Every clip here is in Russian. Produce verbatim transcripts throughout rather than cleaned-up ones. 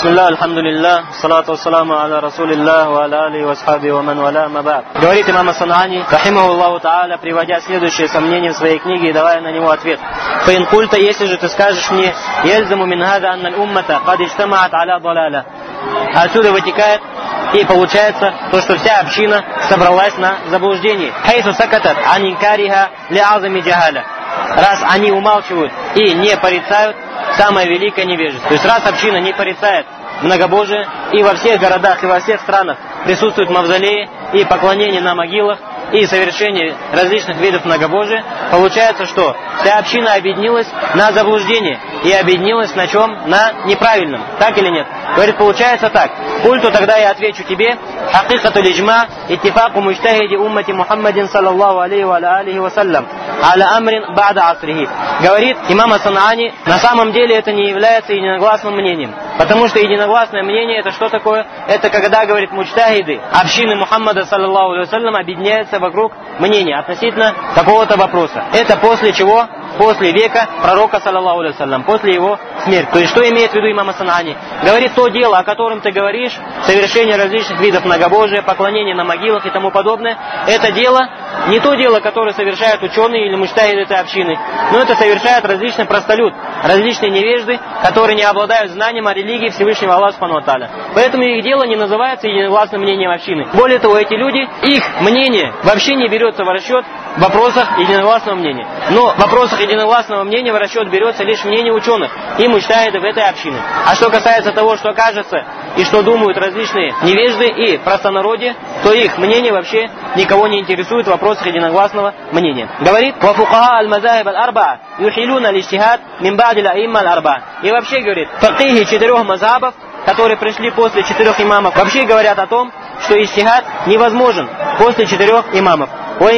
Бисмилlah, альхамдулиллах, салату вассаламу аля расулиллах, ва аля алихи ва асхаби ва ман валя, ама ба'д. Говорит имам ас-Сан'ани, рахимахуллаху та'аля, приводя следующее сомнение в своей книге и давая на него ответ. Фаин культа, если же ты скажешь мне, ельзаму мин хада анна аль-уммата кад иджтамаат аля далаля. Отсюда вытекает и получается то, что вся община собралась на заблуждении. Хайсу сакатат ан инкариха ли азами джахаля. Раз они умалчивают и не порицают самое великое невежество. То есть раз община не порицает многобожие, и во всех городах и во всех странах присутствуют мавзолеи и поклонение на могилах, и совершение различных видов многобожия, получается, что вся община объединилась на заблуждение и объединилась на чем? На неправильном. Так или нет? Говорит, получается так. Культу тогда я отвечу тебе. Хакикату лиджма иттифаку муджтахиди уммати Мухаммадин саллаллаху алейхи ва алейхи ва саллям аля амрин ба'да асрихи. Говорит имам ас-Сан'ани, на самом деле это не является единогласным мнением. Потому что единогласное мнение это что такое? Это когда, говорит, муджтахиды общины Мухаммада саллаллаху алейхи ва саллям объединяются вокруг мнения относительно какого-то вопроса. Это после чего? После века пророка саллаллаху алейхи ва саллям, после его смерти. То есть что имеет в виду имам ас-Сан'ани? Говорит, то дело, о котором ты говоришь, совершение различных видов многобожия, поклонение на могилах и тому подобное, это дело, не то дело, которое совершают ученые или муджтахиды этой общины, но это совершают различный простолюд, различные невежды, которые не обладают знанием о религии Всевышнего Аллаха субхану ва тааля. Поэтому их дело не называется единогласным мнением общины. Более того, эти люди, их мнение вообще не берется в расчет в вопросах единогласного мнения. Но в вопросах единогласного мнения в расчет берется лишь мнение ученых и муджтахидов этой общины. А что касается того, что кажется и что думают различные невежды и простонародье, то их мнение вообще никого не интересует в вопросах единогласного мнения. Говорит, «Ва фукаха аль-мазахиб аль-арбаа юхилуна лиджтихад мин ба'ди аль-аимма аль-арбаа». И вообще, говорит, факихи четырех мазхабов, которые пришли после четырех имамов, вообще говорят о том, что иджтихад невозможен после четырех имамов. И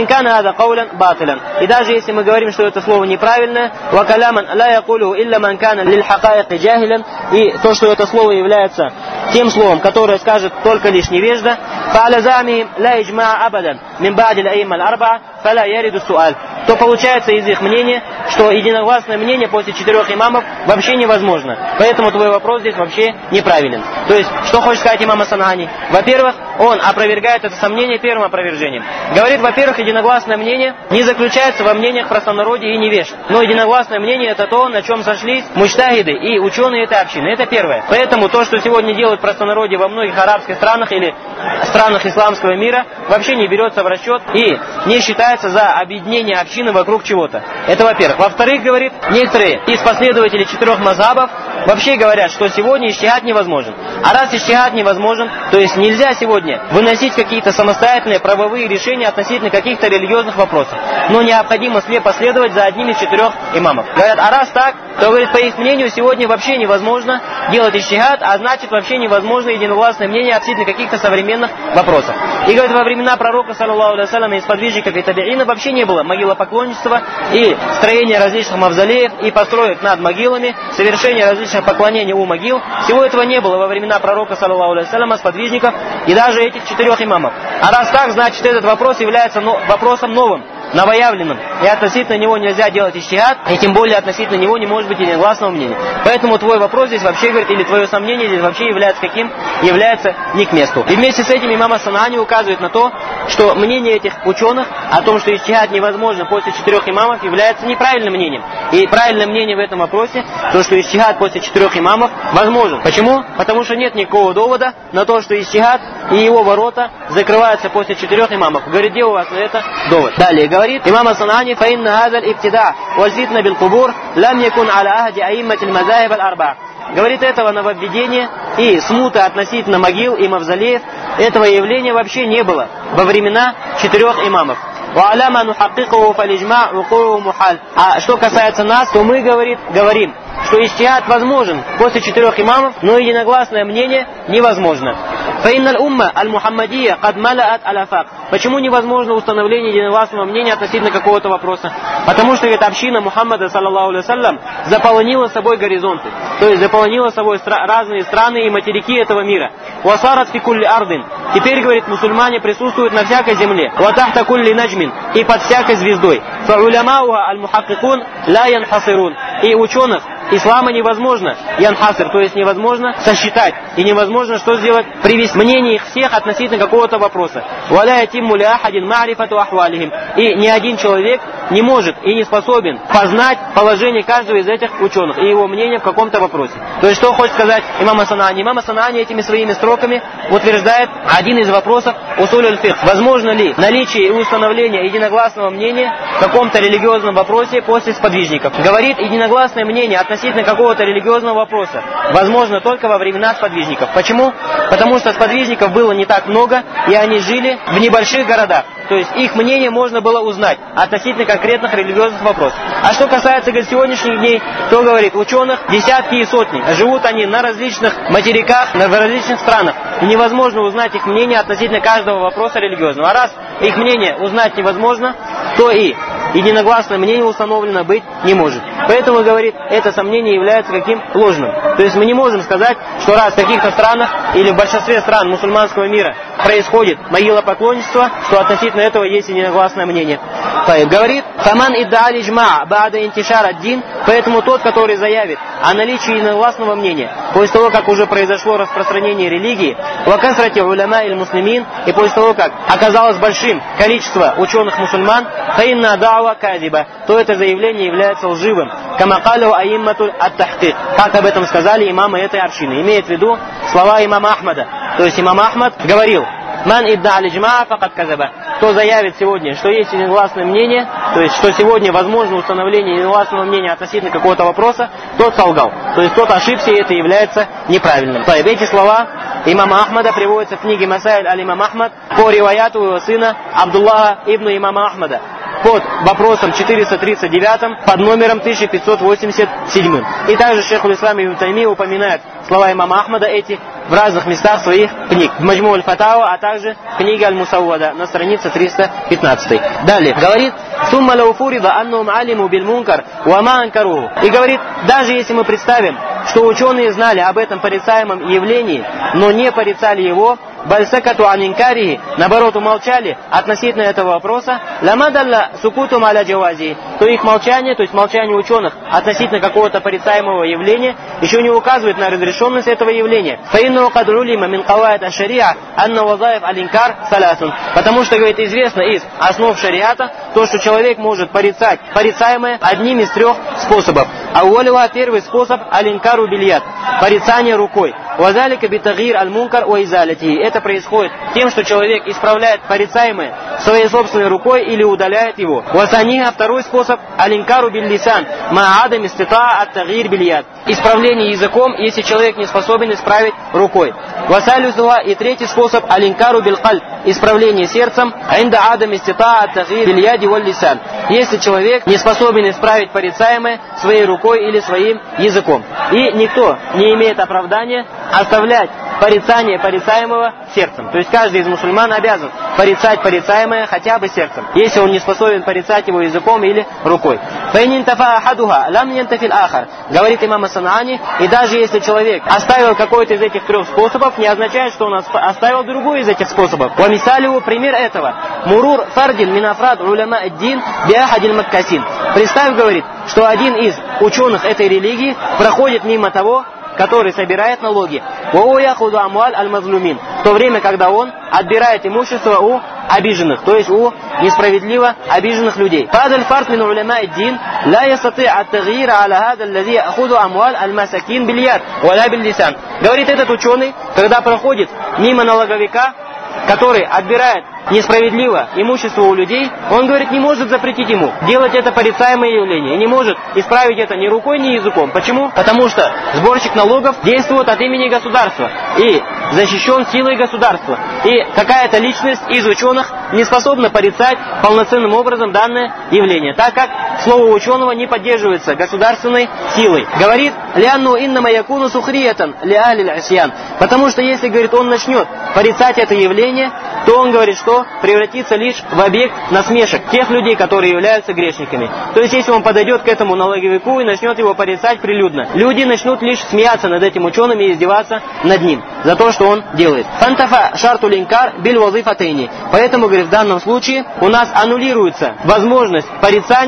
даже если мы говорим, что это слово неправильное, и то, что это слово является тем словом, которое скажет только лишь невежда, то получается из их мнения, что единогласное мнение после четырех имамов вообще невозможно. Поэтому твой вопрос здесь вообще неправилен. То есть, что хочет сказать имам ас-Сан'ани? Во-первых, он опровергает это сомнение первым опровержением. Говорит, во-первых, единогласное мнение не заключается во мнениях простонародья и невежд. Но единогласное мнение это то, на чем сошлись муджтахиды и ученые этой общины. Это первое. Поэтому то, что сегодня делают простонародье во многих арабских странах или странах исламского мира, вообще не берется в расчет и не считается за объединение общины вокруг чего-то. Это во-первых. Во-вторых, говорит, некоторые из последователей четырех мазхабов вообще говорят, что сегодня иджтихад невозможен. А раз иджтихад невозможен, то есть нельзя сегодня выносить какие-то самостоятельные правовые решения относительно каких-то религиозных вопросов. Но необходимо слепо следовать за одним из четырех имамов. Говорят, а раз так, то, говорит, по их мнению, сегодня вообще невозможно делать иджтихад, а значит вообще невозможно единогласное мнение относительно каких-то современных вопросов. И, говорит, во времена пророка, саллаллаху алейхи ва саллям, и сподвижников и табиина вообще не было могилопоклонничества и строения различных мавзолеев и построек над могилами, совершения различных поклонений у могил. Всего этого не было во времена пророка, саллаллаху алейхи ва саллям, сподвижников и даже этих четырех имамов. А раз так, значит этот вопрос является но, вопросом новым, новоявленным, и относительно него нельзя делать иджтихад, и тем более относительно него не может быть единогласного мнения. Поэтому твой вопрос здесь вообще, говорит, или твое сомнение здесь вообще является каким? Является не к месту. И вместе с этим имам ас-Сан'ани указывает на то, что мнение этих ученых о том, что иджтихад невозможно после четырех имамов, является неправильным мнением. И правильное мнение в этом вопросе, то, что иджтихад после четырех имамов возможен. Почему? Потому что нет никакого довода на то, что иджтихад и его ворота закрываются после четырех имамов. Говорит, где у вас на это довод? Далее говорит имам ас-Сан'ани, فإن هذا الابتداع والفتنة بالقبور لم يكن على عهد أئمة المذاهب الأربعة. Говорит, этого нововведения и смуты относительно могил и мавзолеев, этого явления вообще не было во времена четырех имамов. А что касается нас, то мы, говорит, говорим, что иджтихад возможен после четырех имамов, но единогласное мнение невозможно. Почему невозможно установление единогласного мнения относительно какого-то вопроса? Потому что ведь община Мухаммада, саллаллаху алейхи ва саллям, заполонила собой горизонты, то есть заполонила собой стра- разные страны и материки этого мира. Васарат фи кулли ардин. Теперь, говорит, мусульмане присутствуют на всякой земле. Ватахта кулли наджмин. И под всякой звездой. Фа улямауха аль-мухаккикун ла янхасирун. И ученых ислама невозможно янхаср, то есть невозможно сосчитать, и невозможно что сделать? Привести мнение их всех относительно какого-то вопроса. «Валя ятимму ли ахадин ма'рифату ахвалихим». И ни один человек не может и не способен познать положение каждого из этих ученых и его мнение в каком-то вопросе. То есть что хочет сказать имам ас-Санаани? Имам ас-Санаани этими своими строками утверждает один из вопросов усуль аль-фикх. Возможно ли наличие и установление единогласного мнения в каком-то религиозном вопросе после сподвижников? Говорит, единогласное мнение относительно какого-то религиозного вопроса возможно только во времена сподвижников. Почему? Потому что сподвижников было не так много, и они жили в небольших городах. То есть их мнение можно было узнать относительно конкретных религиозных вопросов. А что касается говорит, сегодняшних дней, то говорит, ученых десятки и сотни. Живут они на различных материках, в различных странах. И невозможно узнать их мнение относительно каждого вопроса религиозного. А раз их мнение узнать невозможно, то и единогласное мнение установлено быть не может. Поэтому, говорит, это сомнение является каким? Ложным. То есть мы не можем сказать, что раз в каких-то странах или в большинстве стран мусульманского мира происходит могилопоклонничество, что относительно этого есть единогласное мнение. Говорит, «Фаман идда'али джма' ба'да интишар ад-дин», поэтому тот, который заявит о наличии единогласного мнения, после того, как уже произошло распространение религии, «ва касрати уляма иль муслимин», и после того, как оказалось большим количество ученых-мусульман, «фаинна да'ва казиба», то это заявление является лживым. «Камакалю аимматуль ат-тахкик», как об этом сказали имамы этой общины. Имеет в виду слова имама Ахмада. То есть имам Ахмад говорил, «Ман идда'али джма' факат казаба», кто заявит сегодня, что есть единогласное мнение, то есть что сегодня возможно установление единогласного мнения относительно какого-то вопроса, тот солгал. То есть тот ошибся, и это является неправильным. То есть эти слова имама Ахмада приводятся в книге Масаиль аль-Имам Ахмад по риваяту его сына Абдуллаха ибн имама Ахмада под вопросом четыреста тридцать девять под номером тысяча пятьсот восемьдесят семь. И также шейх аль-Ислам ибн Таймия упоминает слова имама Ахмада эти в разных местах своих книг. В Маджму аль-Фатава, а также в книге Аль-Мусаввада на странице триста пятнадцать. Далее говорит, «Сумма лау фурида аннум алиму биль мункар ва ма анкаруху». И говорит, даже если мы представим, что ученые знали об этом порицаемом явлении, но не порицали его, бальсакату анинкарихи, наоборот умолчали относительно этого вопроса, ламадалла сукутум аля джавази, то их молчание, то есть молчание ученых относительно какого-то порицаемого явления, еще не указывает на разрешенность этого явления. Фаинну кадрулима мин кавайд аш-шариа анна вазаев алинкар саласун. Потому что, говорит, известно из основ шариата, то, что человек может порицать порицаемое одним из трех способов. Ауалива, первый способ, алинкару бильят, порицание рукой. Вазалика битагир аль-мункар ва изалити. Это происходит тем, что человек исправляет порицаемое своей собственной рукой или удаляет его. Васаниха, второй способ, алинкару биллисан, ма'адам истита ат-тагир бильят. Исправление языком, если человек не способен исправить рукой. Васалюсуха, и третий способ, алинкару билкаль, исправление сердцем, инда адам истита ат-тагир бильяди валь лисан. Если человек не способен исправить порицаемое своей рукой или своим языком. И никто не имеет оправдания оставлять порицание порицаемого сердцем. То есть каждый из мусульман обязан порицать порицаемое хотя бы сердцем, если он не способен порицать его языком или рукой. Говорит имам ас-Санаани, и даже если человек оставил какой-то из этих трех способов, не означает, что он оставил другой из этих способов. Вамисалю, пример этого. Мурур фардин минафрад уляма ад-дин биахадиль маккасин. Представь, говорит, что один из ученых этой религии проходит мимо того, который собирает налоги, в то время, когда он отбирает имущество у обиженных, то есть у несправедливо обиженных людей. Говорит этот ученый, когда проходит мимо налоговика, который отбирает несправедливо имущество у людей, он, говорит, не может запретить ему делать это порицаемое явление. И не может исправить это ни рукой, ни языком. Почему? Потому что сборщик налогов действует от имени государства и защищен силой государства. И какая-то личность из ученых не способна порицать полноценным образом данное явление, так как слово ученого не поддерживается государственной силой. Говорит, «Лянну иннама якуну сухриятан ляалиль асьян». Потому что если, говорит, он начнет порицать это явление, то он говорит, что превратится лишь в объект насмешек тех людей, которые являются грешниками. То есть, если он подойдет к этому налоговику и начнет его порицать прилюдно, люди начнут лишь смеяться над этим ученым и издеваться над ним за то, что он делает. Фантафа шарту линкар биль вазифатейни. Поэтому, говорит, в данном случае у нас аннулируется возможность порицания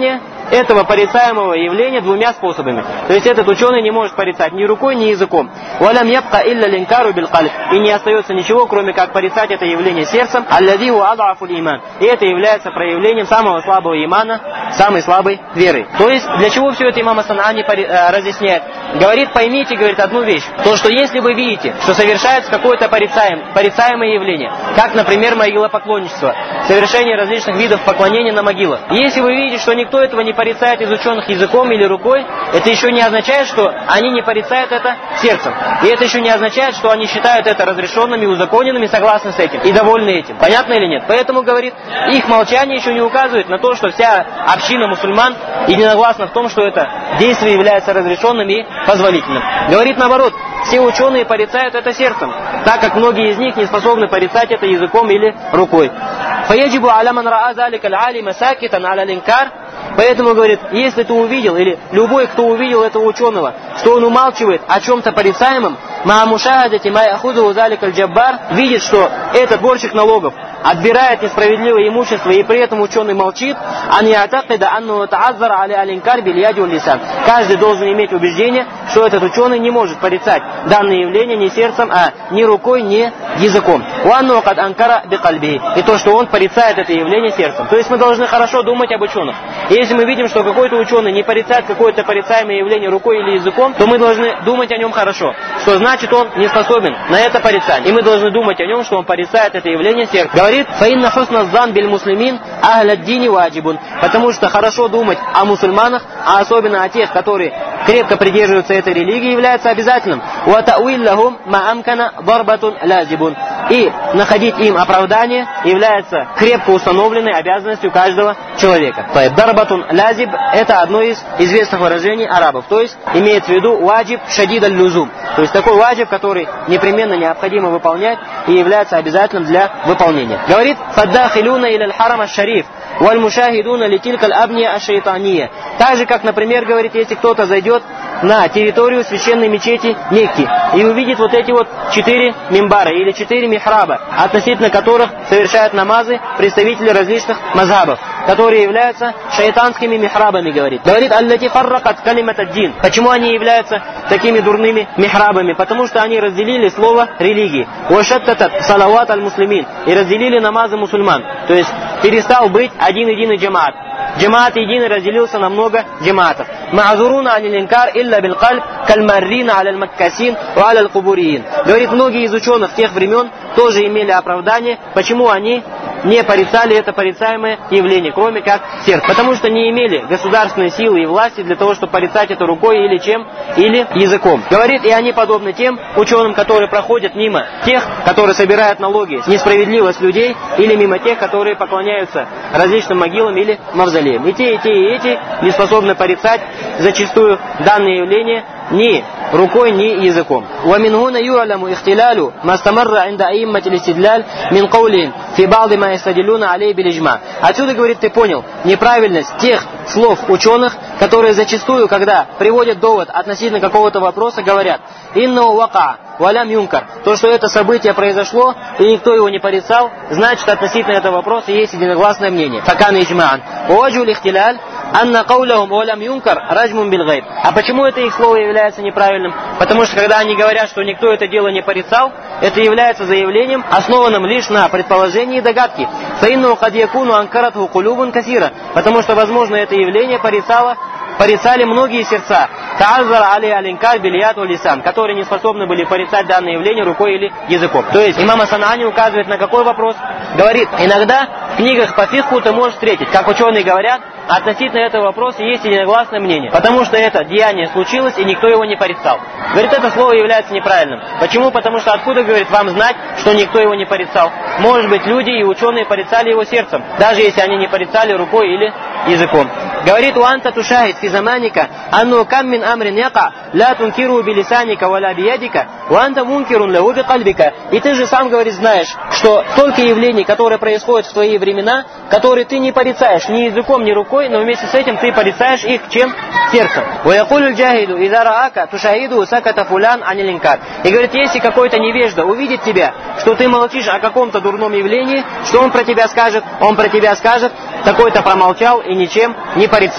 этого порицаемого явления двумя способами. То есть этот ученый не может порицать ни рукой, ни языком. «Валям ябка илля линкару бил кальб». И не остается ничего, кроме как порицать это явление сердцем. «Аллади ху ад'афуль иман». И это является проявлением самого слабого имана, самой слабой веры. То есть, для чего все это имам Ас-Сан'ани разъясняет? Говорит, поймите, говорит, одну вещь. То, что если вы видите, что совершается какое-то порицаем, порицаемое явление, как, например, могилопоклонничество, совершение различных видов поклонения на могилах. Если вы видите, что никто этого не порицает из ученых языком или рукой, это еще не означает, что они не порицают это сердцем. И это еще не означает, что они считают это разрешенными, узаконенными, согласны с этим и довольны этим. Понятно или нет? Поэтому, говорит, их молчание еще не указывает на то, что вся община мусульман единогласна в том, что это действие является разрешенным и позволительным. Говорит наоборот, все ученые порицают это сердцем, так как многие из них не способны порицать это языком или рукой. فَيَجِبُ عَلَى مَنْ رَأَى ذَلِكَ الْعَالِمَ سَاكِتًا عَلَى الْإِنْكَارِ. Поэтому, говорит, если ты увидел, или любой, кто увидел этого ученого, что он умалчивает о чем-то порицаемом, ма мушахадати ма яхуду залик аль-джаббар, видит, что этот сборщик налогов отбирает несправедливое имущество, и при этом ученый молчит, ан я'такида анну та'аззар али аль-инкар биль яди валь лисан. Каждый должен иметь убеждение, что этот ученый не может порицать данное явление ни сердцем, а ни рукой, ни языком. Уанну кад анкара би кальби. И то, что он порицает это явление сердцем. То есть мы должны хорошо думать об ученых. И если мы видим, что какой-то ученый не порицает какое-то порицаемое явление рукой или языком, то мы должны думать о нем хорошо. Что значит, он не способен на это порицание. И мы должны думать о нем, что он порицает это явление сердцем. Говорит, фаинна хусна зан биль муслимин ахля дини ваджибун. Потому что хорошо думать о мусульманах, а особенно о тех, которые крепко придерживаются этой религии, является обязательным. Ва та'уиллахум ма амкана дарбатун лазибун. И находить им оправдание является крепко установленной обязанностью каждого человека. Дарбатун лазиб – это одно из известных выражений арабов. То есть имеется в виду ваджиб шадид аль-лузум. То есть такой ваджиб, который непременно необходимо выполнять и является обязательным для выполнения. Говорит, фаддахилуна иля аль-харам аш-шариф валь мушахидуна литилька аль-абния аш-шайтания. Так же, как, например, говорит, если кто-то зайдет на территорию священной мечети Мекки и увидит вот эти вот четыре мимбара или четыре михраба, относительно которых совершают намазы представители различных мазхабов, которые являются шайтанскими михрабами, говорит. Говорит, аллати фарракат калимат ад-дин. Почему они являются такими дурными михрабами? Потому что они разделили слово религии. Уашаттатат салават аль-муслимин. И разделили намазы мусульман. То есть перестал быть один-единый джамаат. Джамаат единый разделился на много джамаатов. Ма'зуруна анил инкар илля бил кальб кальмаррина аля аль-маккасин ва аля аль-кубуриин. Говорит, многие из ученых тех времен тоже имели оправдание, почему они не порицали это порицаемое явление, кроме как сердце. Потому что не имели государственной силы и власти для того, чтобы порицать это рукой или чем, или языком. Говорит, и они подобны тем ученым, которые проходят мимо тех, которые собирают налоги, несправедливость людей, или мимо тех, которые поклоняются различным могилам или мавзолеям. И те, и те, и эти не способны порицать зачастую данное явление ни рукой, ни языком. ومن هنا يعلم اختلال ما استمر عند أئمة الاستدلال من قولهم في بعض ما يستدلون عليه بالإجماع. Отсюда, говорит, ты понял неправильность тех слов ученых, которые зачастую, когда приводят довод относительно какого-то вопроса, говорят «иннау вака валям юнкар». То, что это событие произошло, и никто его не порицал, значит, относительно этого вопроса есть единогласное мнение. Факан иджмаан. Уаджу лихтиляль анна каулахум валям юнкар раджмун бил гайб. А почему это их слово является неправильным? Потому что, когда они говорят, что никто это дело не порицал, это является заявлением, основанным лишь на предположении и догадке. Фаинну кад якуну анкаратху кулубун касира. Потому что, возможно, это явление порицало, порицали многие сердца, та'аззар али аль-инкар биль яд валь лисан, которые не способны были порицать данное явление рукой или языком. То есть имам Ас-Сан'ани указывает на какой вопрос? Говорит, иногда в книгах по фикху ты можешь встретить, как ученые говорят, относительно этого вопроса есть единогласное мнение, потому что это деяние случилось и никто его не порицал. Говорит, это слово является неправильным. Почему? Потому что откуда, говорит, вам знать, что никто его не порицал? Может быть, люди и ученые порицали его сердцем, даже если они не порицали рукой или языком. Говорит, уанта тушахид фи заманика анну кам мин амрин яка ла тункиру билисаника валя биядика уанта мункирун лаху бикальбика. И ты же сам, говорит, знаешь, что столько явлений, которые происходят в твои времена, которые ты не порицаешь ни языком, ни рукой, но вместе с этим ты порицаешь их чем? Сердцем. Ваякулю джахиду изараака тушахиду саката фулян анилинкар. И говорит, если какой-то невежда увидит тебя, что ты молчишь о каком-то дурном явлении, что он про тебя скажет? Он про тебя скажет, такой-то промолчал и ничем не порицал.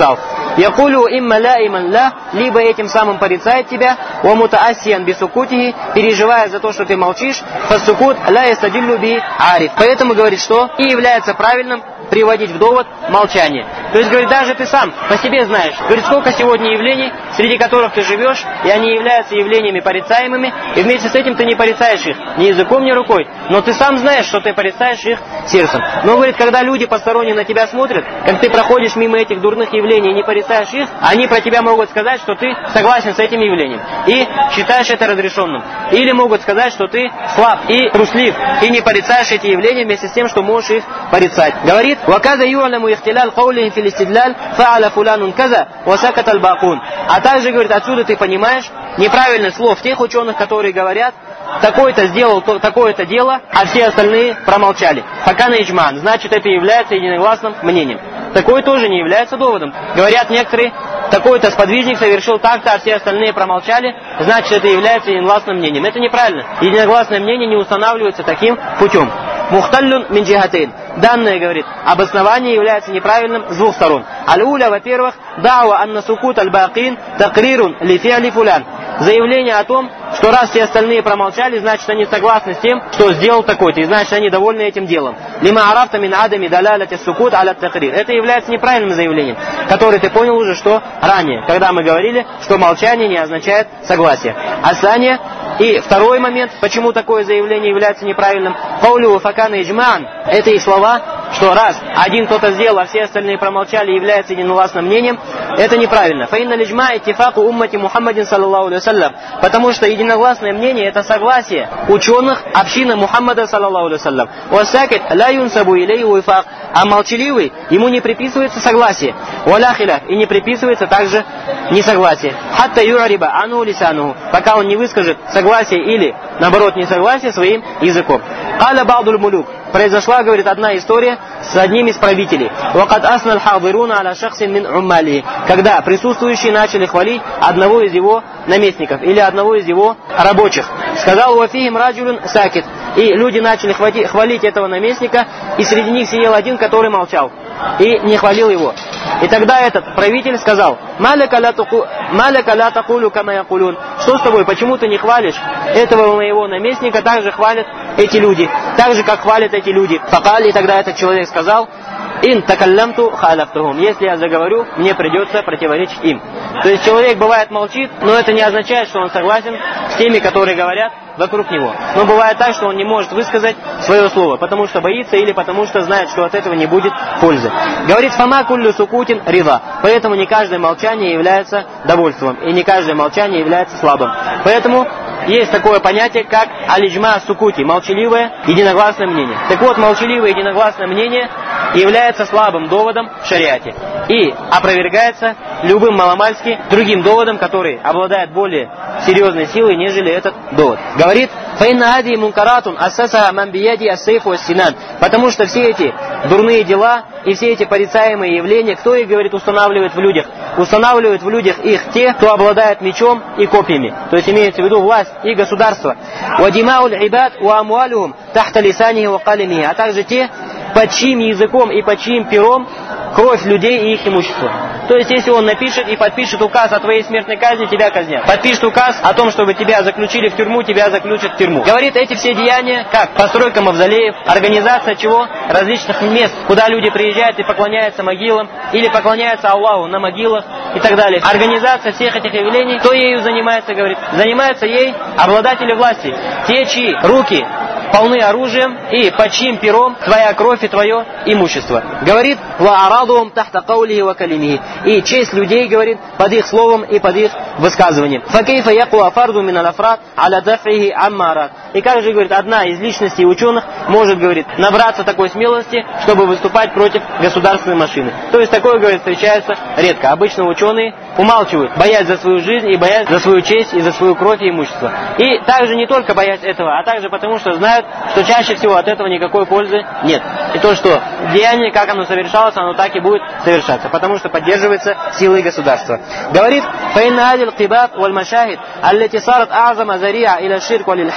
якулю имма лаиман ла, либо этим самым порицает тебя, ва мутаассиян бисукутихи, переживая за то, что ты молчишь, фассукут ла ястадиллю би ариф. Поэтому говорит, что и является правильным приводить в довод молчание. То есть, говорит, даже ты сам по себе знаешь, говорит, сколько сегодня явлений, среди которых ты живешь, и они являются явлениями порицаемыми, и вместе с этим ты не порицаешь их ни языком, ни рукой, но ты сам знаешь, что ты порицаешь их сердцем. Но, говорит, когда люди посторонние на тебя смотрят, как ты проходишь мимо этих дурных явлений и не порицаешь их, они про тебя могут сказать, что ты согласен с этим явлением и считаешь это разрешенным. Или могут сказать, что ты слаб и труслив, и не порицаешь эти явления вместе с тем, что можешь их порицать. Говорит, وَكَذَا يُعْلَمُ اِخْتِلَالْ قَوْلِهِمْ فِي الْإِسْتِدْلَالِ فَعَلَ فُلَانٌ كَذَا وَسَكَتَ الْبَاقُونَ. А также, говорит, отсюда ты понимаешь неправильность слов тех ученых, которые говорят, такой-то сделал такое-то дело, а все остальные промолчали. Пока на иджман, значит, это является единогласным мнением. Такое тоже не является доводом. Говорят некоторые, такой-то сподвижник совершил так-то, а все остальные промолчали, значит, это является единогласным мнением. Это неправильно. Единогласное мнение не устанавливается таким путем. Мухталлюн мин джихатейн. Данное, говорит, обоснование является неправильным с двух сторон. Аль-уля, во-первых, дауа анна сукут аль-бакин такрирун ли фи'ли фулян. Заявление о том, что раз все остальные промолчали, значит, они согласны с тем, что сделал такой-то, и значит, они довольны этим делом. Лима арафта мин адами далалати сукут аля такрир. Это является неправильным заявлением, которое ты понял уже, что ранее, когда мы говорили, что молчание не означает согласие. Асания. И второй момент, почему такое заявление является неправильным, каулю факана иджман, это и слова, что раз один кто-то сделал, а все остальные промолчали, является единогласным мнением, это неправильно. Фаинна лиджма иттифаку уммати Мухаммадин саллаллаху алейхи вассалям, потому что единогласное мнение это согласие ученых общины Мухаммада саллаллаху алейхи вассалям. Уассакит ла юнсабу илейхи уифак, а молчаливый ему не приписывается согласие. Валя хиляф, и не приписывается также несогласие. Хатта ю'риба ану лисануху, пока он не выскажет согласие или, наоборот, несогласие своим языком. Каля ба'дуль мулюк. Произошла, говорит, одна история с одним из правителей. Вакад аснал хадируна аля шахсин мин уммали. Когда присутствующие начали хвалить одного из его наместников или одного из его рабочих. Сказал вафихим раджулун сакит. И люди начали хвалить этого наместника, и среди них сидел один, который молчал и не хвалил его. И тогда этот правитель сказал: «Маляка ля такулю кама якулюн». Что с тобой, почему ты не хвалишь этого моего наместника? Так же хвалят эти люди, так же как хвалят эти люди. Факали, и тогда этот человек сказал: «Ин такаллямту халяфтухум». Если я заговорю, мне придется противоречить им. То есть человек бывает молчит, но это не означает, что он согласен с теми, которые говорят вокруг него. Но бывает так, что он не может высказать свое слово, потому что боится или потому что знает, что от этого не будет пользы. Говорит: «Фама куллю сукутин рида». Поэтому не каждое молчание является довольством, и не каждое молчание является слабым. Поэтому есть такое понятие, как алиджма сукути, молчаливое единогласное мнение. Так вот, молчаливое единогласное мнение является слабым доводом в шариате и опровергается любым маломальски другим доводом, который обладает более серьезной силой, нежели этот довод. Говорит: «Фаинна ади мункаратун ассаса ман бияди ассейфу ассинан». Потому что все эти дурные дела и все эти порицаемые явления, кто их, говорит, устанавливает в людях? Устанавливают в людях их те, кто обладает мечом и копьями. То есть имеется в виду власть и государство. «Вадимауль ибад ва амуалюхум тахта лисанихи ва калимихи». А также те, под чьим языком и под чьим пером кровь людей и их имущество. То есть, если он напишет и подпишет указ о твоей смертной казни, тебя казнят. Подпишет указ о том, чтобы тебя заключили в тюрьму, тебя заключат в тюрьму. Говорит, эти все деяния, как постройка мавзолеев, организация чего? Различных мест, куда люди приезжают и поклоняются могилам, или поклоняются Аллаху на могилах и так далее. Организация всех этих явлений, кто ею занимается, говорит? Занимаются ей обладатели власти. Те, чьи руки полны оружием и под чьим пером твоя кровь и твое имущество. Говорит: «Ва арадуум тахта каулихи ва калимихи». И честь людей, говорит, под их словом и под их высказыванием. «Факейфа якуа фарду мин аляфрат аля дафрихи аммарат». И как же, говорит, одна из личностей ученых может, говорит, набраться такой смелости, чтобы выступать против государственной машины. То есть такое, говорит, встречается редко. Обычно ученые умалчивают, боясь за свою жизнь и боясь за свою честь и за свою кровь и имущество. И также не только боясь этого, а также потому, что знают, что чаще всего от этого никакой пользы нет. И то, что деяние, как оно совершалось, оно так и будет совершаться, потому что поддерживается силой государства. Говорит: «Фаинна адил кибаб валь машахид, аллати сарат а'зама зария иля ширк валь илхад,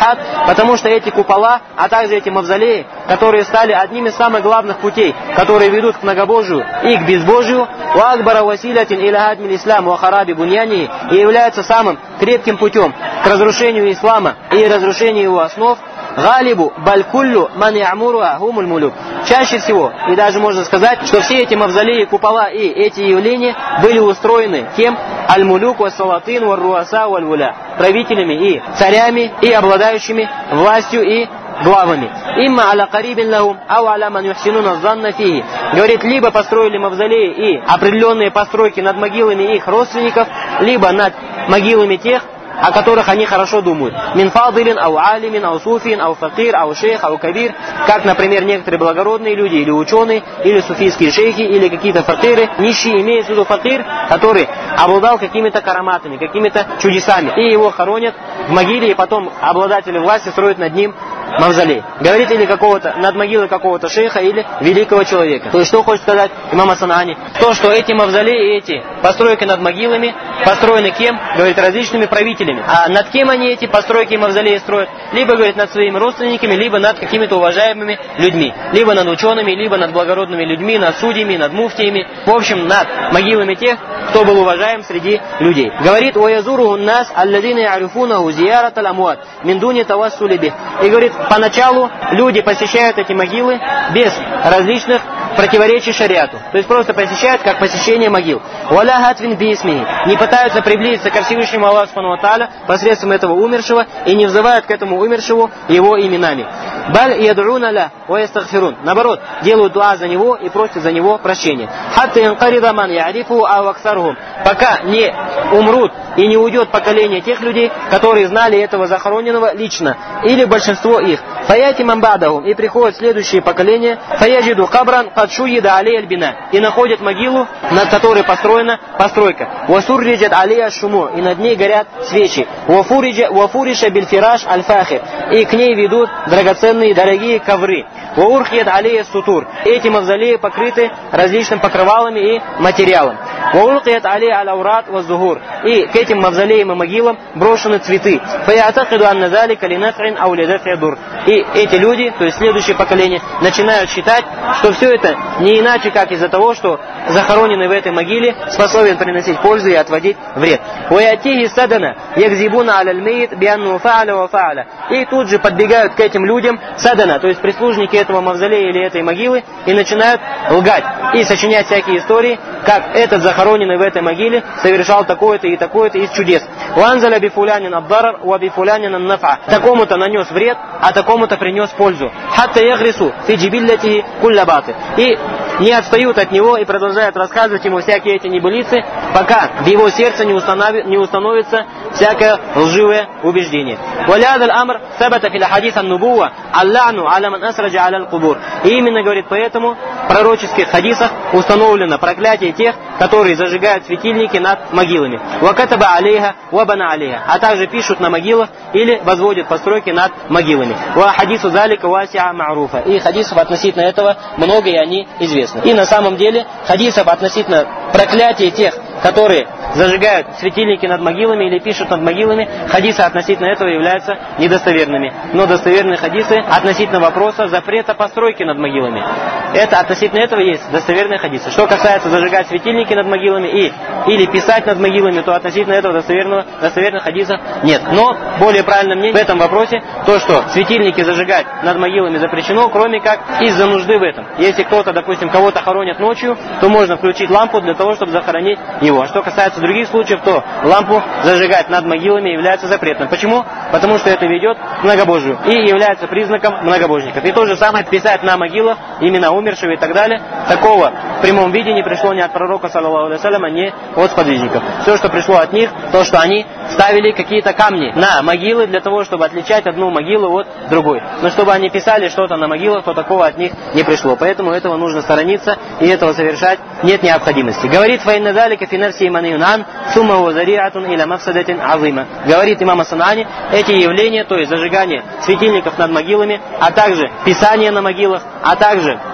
Потому что эти купола, а также эти мавзолеи, которые стали одним из самых главных путей, которые ведут к многобожию и к безбожию, уакбара василятин иля хадмил ислам ва хараби буньяни, и является самым крепким путем к разрушению ислама и разрушению его основ, галибу балькуллю ман ямуруа хумуль мулюк. Чаще всего, и даже можно сказать, что все эти мавзолеи, купола и эти явления были устроены кем? Аль-мулюк ва салатин ва руаса ва аль-вуля, правителями и царями, и обладающими властью и главами. Имма аля карибин лахум, ау аля ман юхсинуна занна фихи. Говорит, либо построили мавзолеи и определенные постройки над могилами их родственников, либо над могилами тех, о которых они хорошо думают. Мин фадилин, ау алимин, ау суфин, ау факир, ау шейх, ау кабир. Как, например, некоторые благородные люди, или ученые, или суфийские шейхи, или какие-то факиры. Нищие, имеется в виду факир, который обладал какими-то караматами, какими-то чудесами. И его хоронят в могиле, и потом обладатели власти строят над ним мавзолей. Говорит, или какого-то, над могилой какого-то шейха или великого человека. То есть, что хочет сказать имам ас-Санаани? То, что эти мавзолеи, эти постройки над могилами построены кем? Говорит, различными правителями. А над кем они эти постройки и мавзолеи строят? Либо, говорит, над своими родственниками, либо над какими-то уважаемыми людьми. Либо над учеными, либо над благородными людьми, над судьями, над муфтиями. В общем, над могилами тех, кто был уважаем среди людей. Говорит, «Уязуру нас алладина ярифунаху зиярат аль-амуат мин дуни тавассули бих». И говорит, поначалу люди посещают эти могилы без различных противоречий шариату. То есть просто посещают как посещение могил. «Валя хатвин бисмихи». Не пытаются приблизиться ко Всевышнему Аллаху субхану ва тааля посредством этого умершего и не взывают к этому умершему его именами. «Баль ядруна ля ва ястагфирун». Наоборот, делают дуа за него и просят за него прощения. «Хатта янкарида ман ярифу ау аксархум». Пока не умрут и не уйдет поколение тех людей, которые знали этого захороненного лично, или большинство их. «Фаяти ман ба'дахум». И приходят следующие поколения. «Фаяджиду кабран кад шуйида алей аль-бина». И находят могилу, над которой построена постройка. «Васурриджат алей аш-шуму». И над ней горят свечи. «Вафуриша бильфираш аль-фахир». И к ней ведут драгоценные дорогие ковры. «Ваурхият алей сутур». Эти мавзолеи покрыты различными покрывалами и материалом. «Ваулкият алей аль-аурат ва-зухур». И к этим мавзолеям и могилам брошены цветы. «Фаятакиду анна залика линафрин ау лидафи дур». И эти люди, то есть следующее поколение, начинают считать, что все это не иначе, как из-за того, что захороненный в этой могиле способен приносить пользу и отводить вред. «Уятихи садана ягзибуна аль-мейт бианну фааля ва фааля». И тут же подбегают к этим людям садана, то есть прислужники этого мавзолея или этой могилы, и начинают лгать и сочинять всякие истории, как этот захороненный в этой могиле совершал такое-то и такое-то из чудес. «Уанзаля бифулянин абдарар ва бифулянин аннафа». Такому-то нанес вред, а такому-то принес пользу. «Хатта ягрису фи джибиллятихи кулля баты». И не отстают от него и продолжают рассказывать ему всякие эти небылицы, пока в его сердце не, установи, не установится всякое лживое убеждение. «Валядаль амр сабата фил хадис ан-нубуа аллану аля ман асраджа аля аль-кубур». И именно, говорит, поэтому в пророческих хадисах установлено проклятие тех, которые зажигают светильники над могилами. «Вакатаба алейха вабана алейха». А также пишут на могилах или возводят постройки над могилами. «Ва хадису залика васиа ма'руфа». И хадисов относительно этого много, и они известны. И на самом деле хадисов относительно проклятия тех, которые зажигают светильники над могилами или пишут над могилами, хадисы относительно этого являются недостоверными. Но достоверные хадисы относительно вопроса запрета постройки над могилами. Это относительно этого есть достоверные хадисы. Что касается зажигать светильники над могилами и, или писать над могилами, то относительно этого достоверного, достоверных хадисов нет. Но более правильное мнение в этом вопросе то, что светильники зажигать над могилами запрещено, кроме как из-за нужды в этом. Если кто-то, допустим, кого-то хоронят ночью, то можно включить лампу для того, чтобы захоронить его. А что касается других случаев, то лампу зажигать над могилами является запретным. Почему? Потому что это ведет к многобожию и является признаком многобожников. И то же самое писать на могилах имена умершего и так далее. Такого в прямом виде не пришло ни от пророка, саллаллаху алейхи ва саллям, ни от сподвижников. Все, что пришло от них, то, что они ставили какие-то камни на могилы для того, чтобы отличать одну могилу от другой. Но чтобы они писали что-то на могилах, то такого от них не пришло. Поэтому этого нужно сторониться и этого совершать нет необходимости. Говорит фаинна залика фи нафси маньюнан сумма ва зариатун иля мафсадатин азима. Говорит имам ас-Санаани, эти явления, то есть зажигание светильников над могилами, а также писание на могилах, а также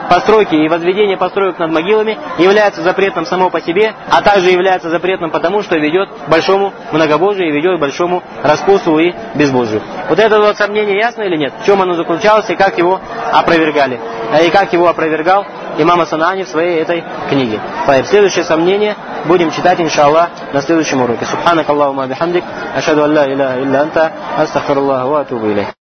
постройки и возведение построек над могилами является запретным само по себе, а также является запретным потому, что ведет к большому многобожию и ведет к большому распутству и безбожию. Вот это вот сомнение ясно или нет? В чем оно заключалось и как его опровергали? И как его опровергал имам Ас-Санаани в своей этой книге. Следующее сомнение будем читать, иншаллах, на следующем уроке. Субханак Аллахумма бихамдик, ашхаду ан ла иляха илля анта, астагфируллаха ва атубу илейх.